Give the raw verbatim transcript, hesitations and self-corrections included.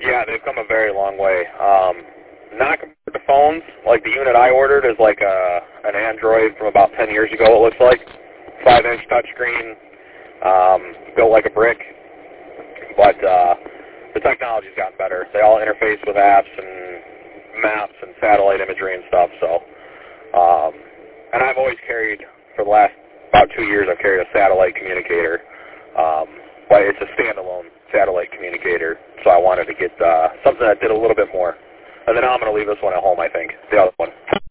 Yeah, they've come a very long way. Um, not compared to phones. Like the unit I ordered is like a, an Android from about ten years ago, it looks like. five-inch touchscreen, um, built like a brick. But uh, the technology's gotten better. They all interface with apps and maps and satellite imagery and stuff. So, um, and I've always carried, for the last about two years, I've carried a satellite communicator. Um, but it's a standalone satellite communicator, so I wanted to get uh, something that did a little bit more. And then I'm going to leave this one at home, I think, the other one.